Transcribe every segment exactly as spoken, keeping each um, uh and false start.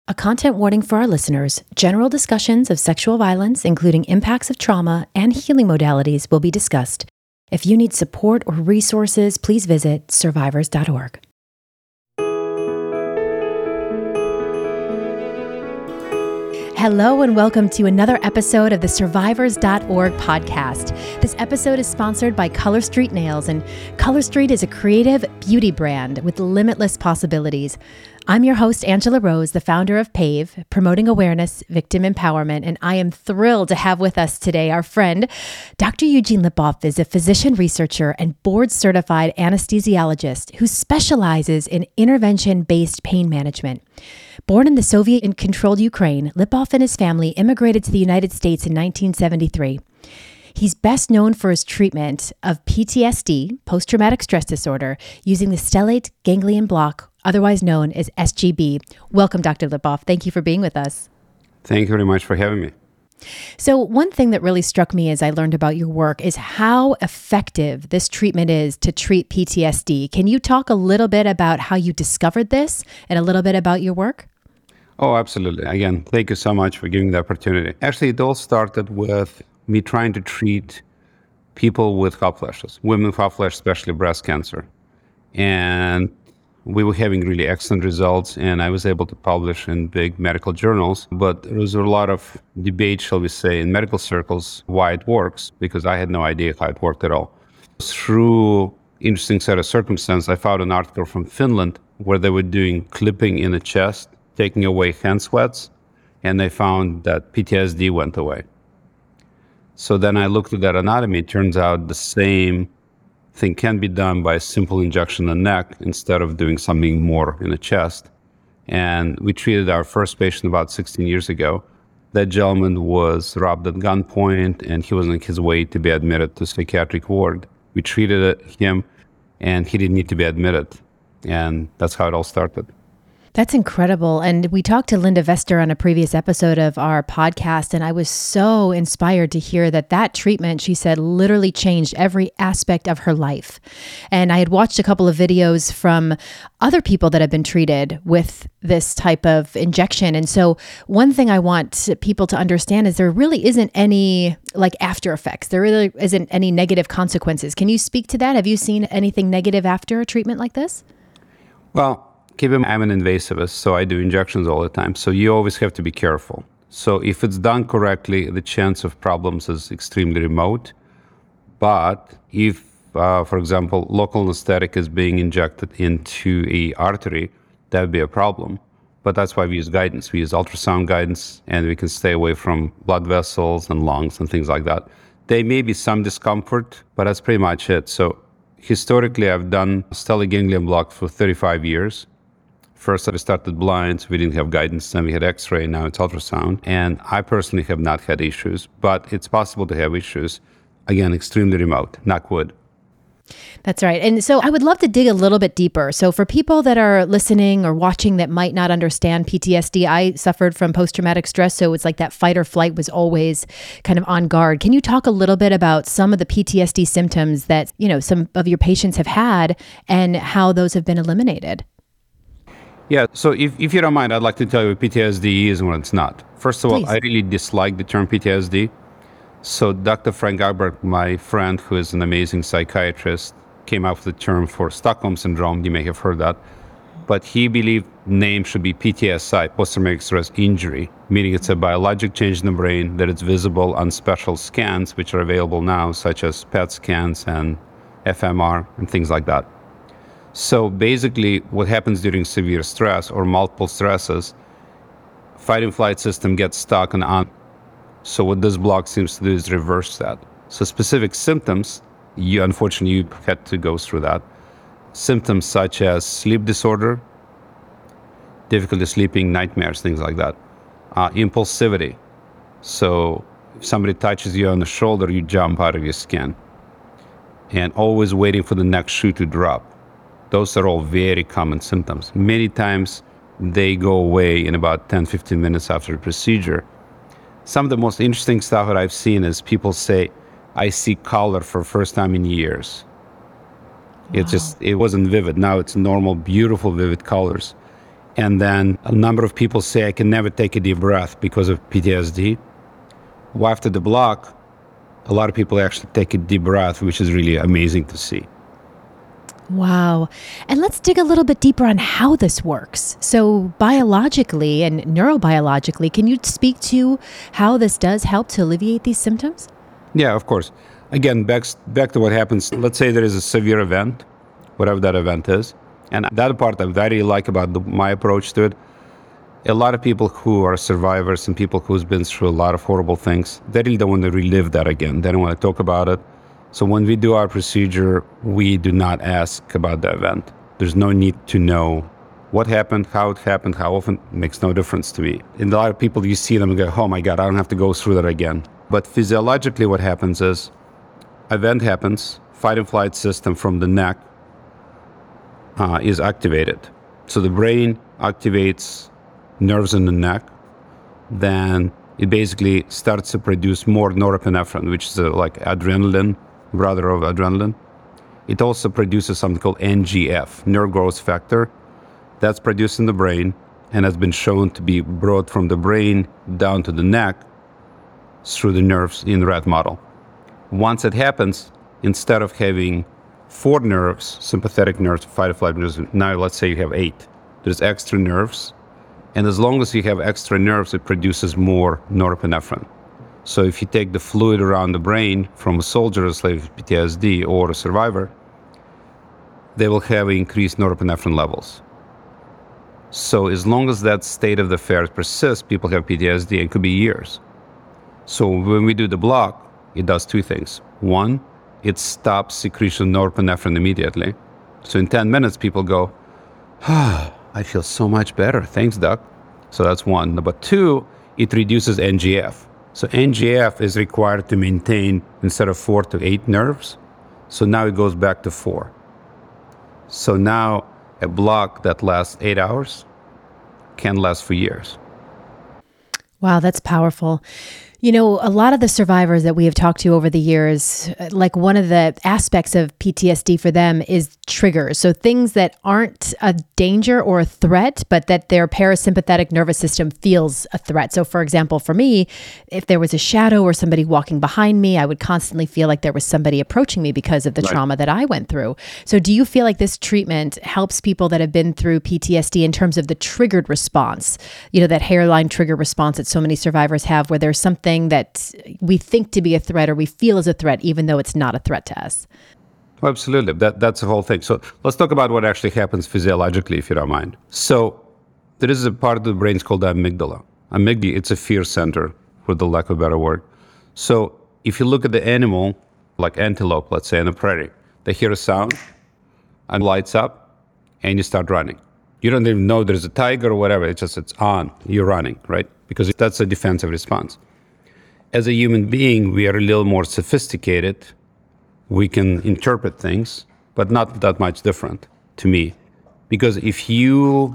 A content warning for our listeners. General discussions of sexual violence, including impacts of trauma and healing modalities, will be discussed. If you need support or resources, please visit survivors dot org. Hello and welcome to another episode of the survivors dot org podcast. This episode is sponsored by Color Street Nails, and Color Street is a creative beauty brand with limitless possibilities. I'm your host, Angela Rose, the founder of PAVE, Promoting Awareness, Victim Empowerment, and I am thrilled to have with us today our friend, Doctor Eugene Lipoff is a physician researcher and board-certified anesthesiologist who specializes in intervention-based pain management. Born in the Soviet-controlled Ukraine, Lipoff and his family immigrated to the United States in nineteen seventy-three. He's best known for his treatment of P T S D, post-traumatic stress disorder, using the stellate ganglion block, otherwise known as S G B. Welcome, Doctor Lipoff. Thank you for being with us. Thank you very much for having me. So one thing that really struck me as I learned about your work is how effective this treatment is to treat P T S D. Can you talk a little bit about how you discovered this and a little bit about your work? Oh, absolutely. Again, thank you so much for giving the opportunity. Actually, it all started with me trying to treat people with hot flashes, women with hot flash, especially breast cancer. And we were having really excellent results, and I was able to publish in big medical journals. But there was a lot of debate, shall we say, in medical circles why it works, because I had no idea how it worked at all. Through interesting set of circumstances, I found an article from Finland where they were doing clipping in the chest, taking away hand sweats, and they found that P T S D went away. So then I looked at that anatomy. It turns out the same thing can be done by a simple injection in the neck instead of doing something more in the chest. And we treated our first patient about sixteen years ago. That gentleman was robbed at gunpoint, and he was on his way to be admitted to psychiatric ward. We treated him, and he didn't need to be admitted. And that's how it all started. That's incredible. And we talked to Linda Vester on a previous episode of our podcast, and I was so inspired to hear that that treatment, she said, literally changed every aspect of her life. And I had watched a couple of videos from other people that have been treated with this type of injection. And so one thing I want people to understand is there really isn't any like after effects. There really isn't any negative consequences. Can you speak to that? Have you seen anything negative after a treatment like this? Well, keep in mind, I'm an invasivist, so I do injections all the time. So you always have to be careful. So if it's done correctly, the chance of problems is extremely remote. But if, uh, for example, local anesthetic is being injected into a artery, that would be a problem. But that's why we use guidance. We use ultrasound guidance, and we can stay away from blood vessels and lungs and things like that. There may be some discomfort, but that's pretty much it. So historically, I've done stellate ganglion block for thirty-five years. First, I started blind, so we didn't have guidance, then we had x-ray, now it's ultrasound. And I personally have not had issues, but it's possible to have issues. Again, extremely remote, knock wood. That's right. And so I would love to dig a little bit deeper. So for people that are listening or watching that might not understand P T S D, I suffered from post-traumatic stress, so it's like that fight or flight was always kind of on guard. Can you talk a little bit about some of the P T S D symptoms that, you know, some of your patients have had and how those have been eliminated? Yeah, so if, if you don't mind, I'd like to tell you what P T S D is and what it's not. First of all, Please. I really dislike the term P T S D. So Doctor Frank Albert, my friend, who is an amazing psychiatrist, came up with the term for Stockholm Syndrome. You may have heard that. But he believed name should be P T S I, post-traumatic stress injury, meaning it's a biologic change in the brain that is visible on special scans, which are available now, such as P E T scans and F M R and things like that. So basically, what happens during severe stress or multiple stresses, fight and flight system gets stuck and on. So what this block seems to do is reverse that. So specific symptoms, you unfortunately you had to go through that. Symptoms such as sleep disorder, difficulty sleeping, nightmares, things like that. Uh, impulsivity. So if somebody touches you on the shoulder, you jump out of your skin. And always waiting for the next shoe to drop. Those are all very common symptoms. Many times they go away in about ten, fifteen minutes after the procedure. Some of the most interesting stuff that I've seen is people say, I see color for the first time in years. Wow. It just, it wasn't vivid. Now it's normal, beautiful, vivid colors. And then a number of people say, I can never take a deep breath because of P T S D. Well, after the block, a lot of people actually take a deep breath, which is really amazing to see. Wow. And let's dig a little bit deeper on how this works. So biologically and neurobiologically, can you speak to how this does help to alleviate these symptoms? Yeah, of course. Again, back, back to what happens. Let's say there is a severe event, whatever that event is. And that part I very like about the, my approach to it. A lot of people who are survivors and people who've been through a lot of horrible things, they really don't want to relive that again. They don't want to talk about it. So when we do our procedure, we do not ask about the event. There's no need to know what happened, how it happened, how often. It makes no difference to me. And a lot of people, you see them and go, oh my God, I don't have to go through that again. But physiologically what happens is, event happens, fight and flight system from the neck uh, is activated. So the brain activates nerves in the neck, then it basically starts to produce more norepinephrine, which is uh, like adrenaline, brother of adrenaline. It also produces something called N G F, nerve growth factor. That's produced in the brain and has been shown to be brought from the brain down to the neck through the nerves in the rat model. Once it happens, instead of having four nerves, sympathetic nerves, fight or flight nerves, now let's say you have eight. There's extra nerves. And as long as you have extra nerves, it produces more norepinephrine. So if you take the fluid around the brain from a soldier, a slave with P T S D, or a survivor, they will have increased norepinephrine levels. So as long as that state of the affairs persists, people have P T S D, and it could be years. So when we do the block, it does two things. One, it stops secretion of norepinephrine immediately. So in ten minutes, people go, ah, I feel so much better. Thanks, doc. So that's one. But two, it reduces N G F. So N G F is required to maintain, instead of four to eight nerves. So now it goes back to four. So now a block that lasts eight hours can last for years. Wow, that's powerful. You know, a lot of the survivors that we have talked to over the years, like one of the aspects of P T S D for them is triggers. So things that aren't a danger or a threat, but that their parasympathetic nervous system feels a threat. So for example, for me, if there was a shadow or somebody walking behind me, I would constantly feel like there was somebody approaching me because of the right. trauma that I went through. So do you feel like this treatment helps people that have been through P T S D in terms of the triggered response, you know, that hairline trigger response that so many survivors have, where there's something that we think to be a threat or we feel is a threat, even though it's not a threat to us? Well, absolutely. That, that's the whole thing. So let's talk about what actually happens physiologically, if you don't mind. So there is a part of the brain called the amygdala. Amygdala, it's a fear center, for the lack of a better word. So if you look at the animal, like antelope, let's say, in a prairie, they hear a sound and lights up and you start running. You don't even know there's a tiger or whatever. It's just, it's on. You're running, right? Because that's a defensive response. As a human being, we are a little more sophisticated. We can interpret things, but not that much different to me. Because if you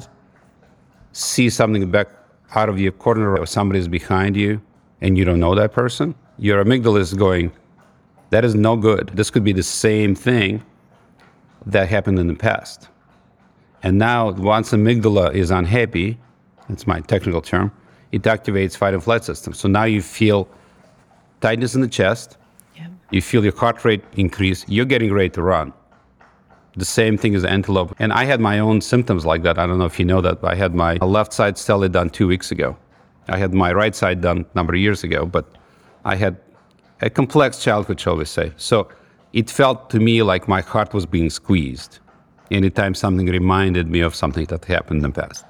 see something back out of your corner or somebody's behind you and you don't know that person, your amygdala is going, that is no good. This could be the same thing that happened in the past. And now, once amygdala is unhappy, that's my technical term, it activates fight and flight system. So now you feel tightness in the chest, yeah. You feel your heart rate increase, you're getting ready to run. The same thing as antelope. And I had my own symptoms like that. I don't know if you know that, but I had my left side stellate done two weeks ago. I had my right side done a number of years ago, but I had a complex childhood, shall we say. So it felt to me like my heart was being squeezed anytime something reminded me of something that happened in the past.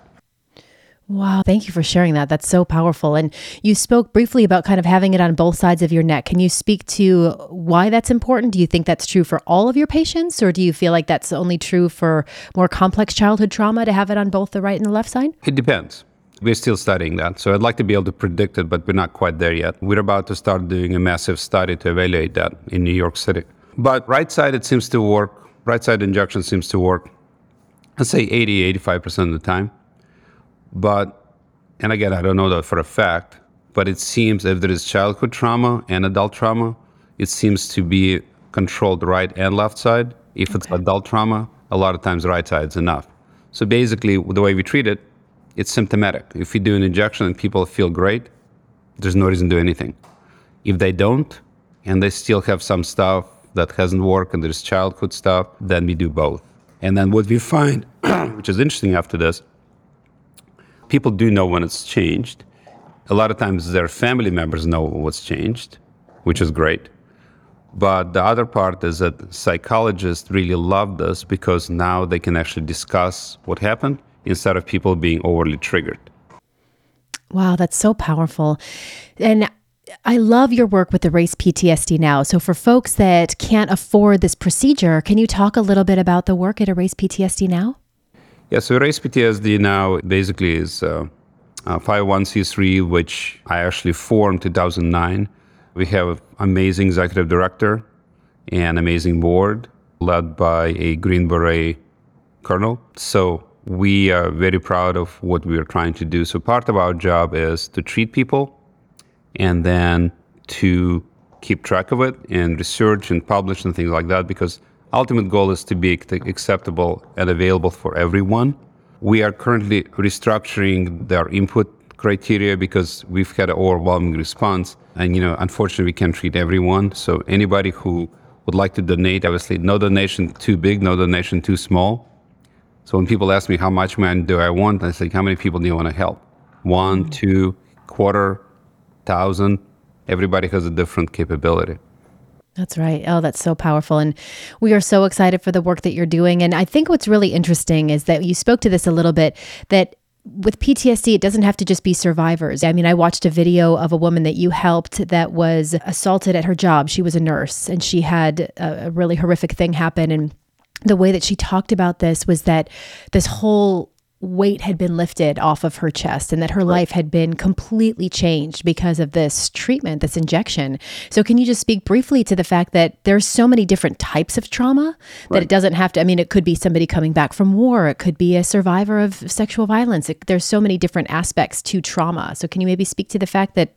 Wow. Thank you for sharing that. That's so powerful. And you spoke briefly about kind of having it on both sides of your neck. Can you speak to why that's important? Do you think that's true for all of your patients, or do you feel like that's only true for more complex childhood trauma to have it on both the right and the left side? It depends. We're still studying that. So I'd like to be able to predict it, but we're not quite there yet. We're about to start doing a massive study to evaluate that in New York City. But right side, it seems to work. Right side injection seems to work, I'd say eighty, eighty-five percent of the time. But, and again, I don't know that for a fact, but it seems if there is childhood trauma and adult trauma, it seems to be controlled right and left side. If okay. it's adult trauma, a lot of times right side is enough. So basically, the way we treat it, it's symptomatic. If you do an injection and people feel great, there's no reason to do anything. If they don't, and they still have some stuff that hasn't worked and there's childhood stuff, then we do both. And then what we find, which is interesting after this, people do know when it's changed. A lot of times their family members know what's changed, which is great. But the other part is that psychologists really love this because now they can actually discuss what happened instead of people being overly triggered. Wow, that's so powerful. And I love your work with Erase P T S D Now. So for folks that can't afford this procedure, can you talk a little bit about the work at Erase P T S D Now? Yeah, so Erase P T S D Now basically is uh, a five oh one c three, which I actually formed in two thousand nine. We have an amazing executive director and amazing board led by a Green Beret colonel. So we are very proud of what we are trying to do. So part of our job is to treat people and then to keep track of it and research and publish and things like that, because ultimate goal is to be acceptable and available for everyone. We are currently restructuring their input criteria because we've had an overwhelming response. And, you know, unfortunately, we can't treat everyone. So anybody who would like to donate, obviously, no donation too big, no donation too small. So when people ask me how much money do I want, I say, how many people do you want to help? One, two, quarter, thousand. Everybody has a different capability. That's right. Oh, that's so powerful. And we are so excited for the work that you're doing. And I think what's really interesting is that you spoke to this a little bit, that with P T S D, it doesn't have to just be survivors. I mean, I watched a video of a woman that you helped that was assaulted at her job. She was a nurse and she had a, a really horrific thing happen. And the way that she talked about this was that this whole weight had been lifted off of her chest and that her life had been completely changed because of this treatment, this injection. So can you just speak briefly to the fact that there's so many different types of trauma that Right. it doesn't have to, I mean, it could be somebody coming back from war. It could be a survivor of sexual violence. It, there's so many different aspects to trauma. So can you maybe speak to the fact that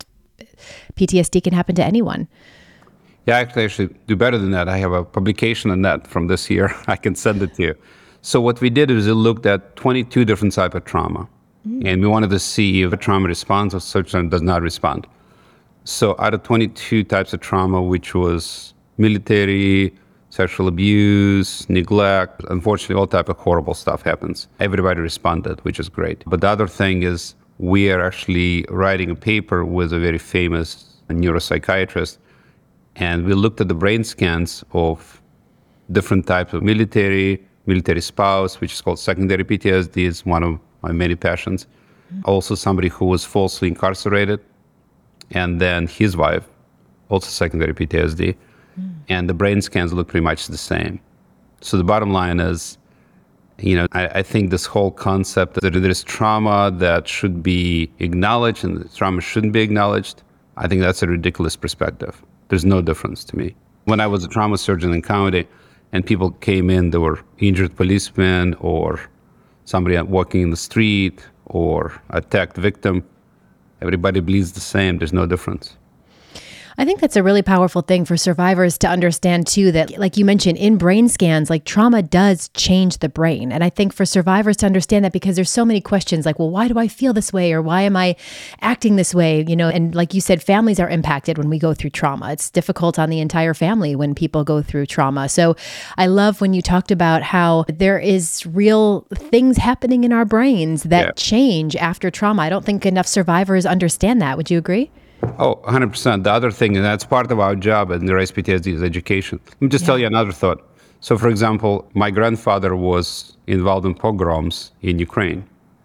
P T S D can happen to anyone? Yeah, I actually actually do better than that. I have a publication on that from this year. I can send it to you. So what we did is we looked at twenty-two different types of trauma. Mm. And we wanted to see if a trauma responds or such one does not respond. So out of twenty-two types of trauma, which was military, sexual abuse, neglect, unfortunately, all type of horrible stuff happens. Everybody responded, which is great. But the other thing is we are actually writing a paper with a very famous neuropsychiatrist. And we looked at the brain scans of different types of military, military spouse, which is called secondary P T S D, is one of my many passions. Mm-hmm. Also somebody who was falsely incarcerated, and then his wife, also secondary P T S D. Mm. And the brain scans look pretty much the same. So the bottom line is, you know, I, I think this whole concept that there is trauma that should be acknowledged and the trauma shouldn't be acknowledged, I think that's a ridiculous perspective. There's no difference to me. When I was a trauma surgeon in County, and people came in, they were injured policemen or somebody walking in the street or attacked victim. Everybody bleeds the same. There's no difference. I think that's a really powerful thing for survivors to understand too, that like you mentioned in brain scans, like trauma does change the brain. And I think for survivors to understand that, because there's so many questions like, well, why do I feel this way? Or why am I acting this way? You know, and like you said, families are impacted when we go through trauma. It's difficult on the entire family when people go through trauma. So I love when you talked about how there is real things happening in our brains that Yeah. change after trauma. I don't think enough survivors understand that. Would you agree? Oh, one hundred percent. The other thing, and that's part of our job in the Erase P T S D, is education. Let me just Yeah. tell you another thought. So, for example, my grandfather was involved in pogroms in Ukraine.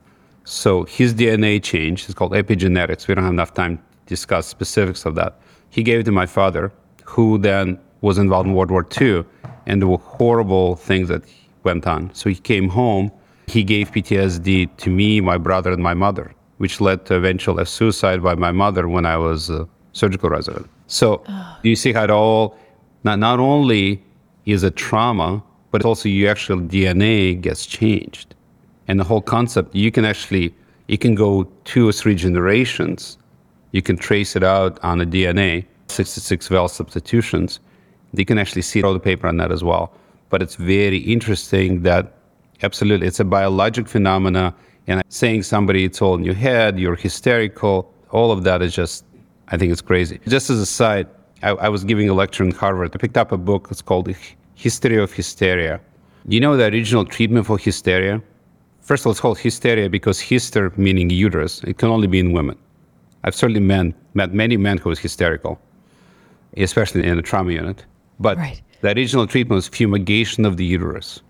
So his D N A changed. It's called epigenetics. We don't have enough time to discuss specifics of that. He gave it to my father, who then was involved in World War Two, and there were horrible things that went on. So he came home. He gave P T S D to me, my brother, and my mother, which led to eventual suicide by my mother when I was a surgical resident. So oh. you see how it all, not, not only is it trauma, but also your actual D N A gets changed. And the whole concept, you can actually, you can go two or three generations, you can trace it out on the D N A, sixty-six val substitutions. You can actually see all the paper on that as well. But it's very interesting that absolutely, it's a biologic phenomena. And saying somebody it's all in your head, you're hysterical, all of that is just, I think it's crazy. Just as a side, I, I was giving a lecture in Harvard. I picked up a book. It's called History of Hysteria. You know the original treatment for hysteria? First of all, it's called hysteria because hyster meaning uterus. It can only be in women. I've certainly men, met many men who was hysterical, especially in a trauma unit. But right. The original treatment was fumigation of the uterus.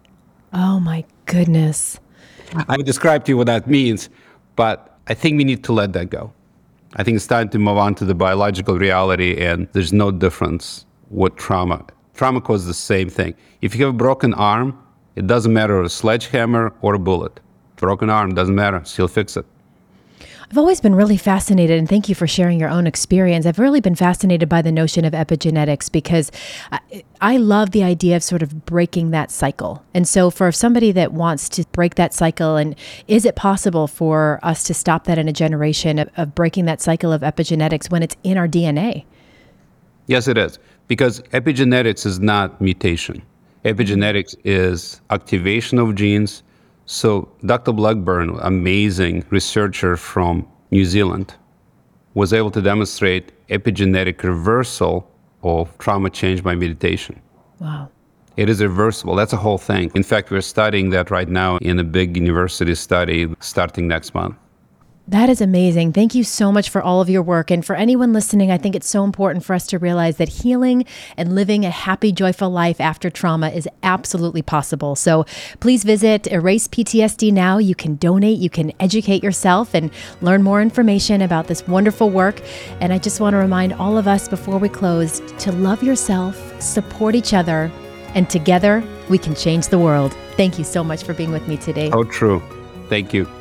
Oh my goodness. I would describe to you what that means, but I think we need to let that go. I think it's time to move on to the biological reality, and there's no difference what trauma. Trauma causes the same thing. If you have a broken arm, it doesn't matter a sledgehammer or a bullet. Broken arm, doesn't matter, still fix it. I've always been really fascinated, and thank you for sharing your own experience. I've really been fascinated by the notion of epigenetics because I, I love the idea of sort of breaking that cycle. And so for somebody that wants to break that cycle, and is it possible for us to stop that in a generation of, of breaking that cycle of epigenetics when it's in our D N A? Yes, it is. Because epigenetics is not mutation. Epigenetics is activation of genes. So Doctor Blackburn, amazing researcher from New Zealand, was able to demonstrate epigenetic reversal of trauma change by meditation. Wow. It is reversible. That's a whole thing. In fact, we're studying that right now in a big university study starting next month. That is amazing. Thank you so much for all of your work. And for anyone listening, I think it's so important for us to realize that healing and living a happy, joyful life after trauma is absolutely possible. So please visit Erase P T S D now. You can donate, you can educate yourself and learn more information about this wonderful work. And I just want to remind all of us before we close to love yourself, support each other, and together we can change the world. Thank you so much for being with me today. Oh, true. Thank you.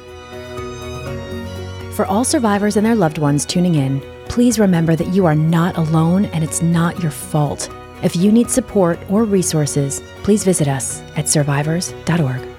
For all survivors and their loved ones tuning in, please remember that you are not alone and it's not your fault. If you need support or resources, please visit us at survivors dot org.